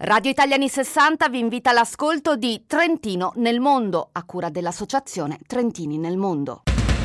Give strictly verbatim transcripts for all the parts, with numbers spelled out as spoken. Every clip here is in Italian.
Radio Italia anni sessanta vi invita all'ascolto di Trentino nel mondo, a cura dell'associazione Trentini nel Mondo.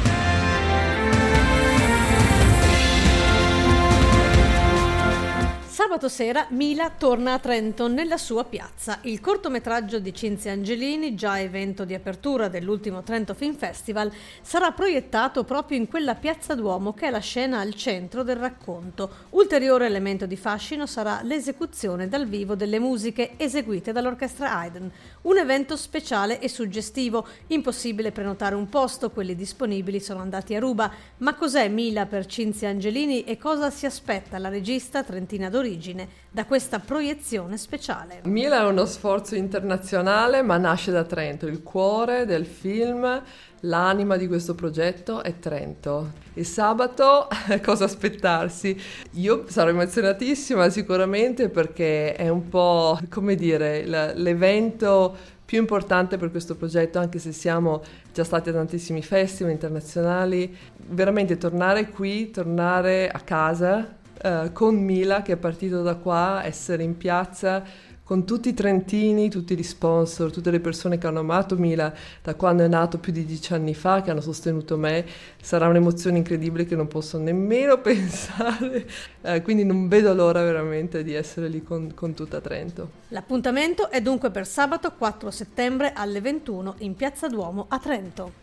Sabato sera Mila torna a Trento nella sua piazza. Il cortometraggio di Cinzia Angelini, già evento di apertura dell'ultimo Trento Film Festival, sarà proiettato proprio in quella piazza Duomo che è la scena al centro del racconto. Ulteriore elemento di fascino sarà l'esecuzione dal vivo delle musiche eseguite dall'orchestra Haydn. Un evento speciale e suggestivo. Impossibile prenotare un posto, quelli disponibili sono andati a ruba. Ma cos'è Mila per Cinzia Angelini e cosa si aspetta la regista trentina d'origine da questa proiezione speciale? Mila è uno sforzo internazionale, ma nasce da Trento. Il cuore del film, l'anima di questo progetto è Trento. Il sabato cosa aspettarsi? Io sarò emozionatissima sicuramente, perché è un po', come dire, l'evento più importante per questo progetto, anche se siamo già stati a tantissimi festival internazionali. Veramente tornare qui, tornare a casa Uh, con Mila che è partito da qua, essere in piazza con tutti i trentini, tutti gli sponsor, tutte le persone che hanno amato Mila da quando è nato più di dieci anni fa, che hanno sostenuto me, sarà un'emozione incredibile che non posso nemmeno pensare, uh, quindi non vedo l'ora veramente di essere lì con, con tutta Trento. L'appuntamento è dunque per sabato quattro settembre alle ventuno in piazza Duomo a Trento.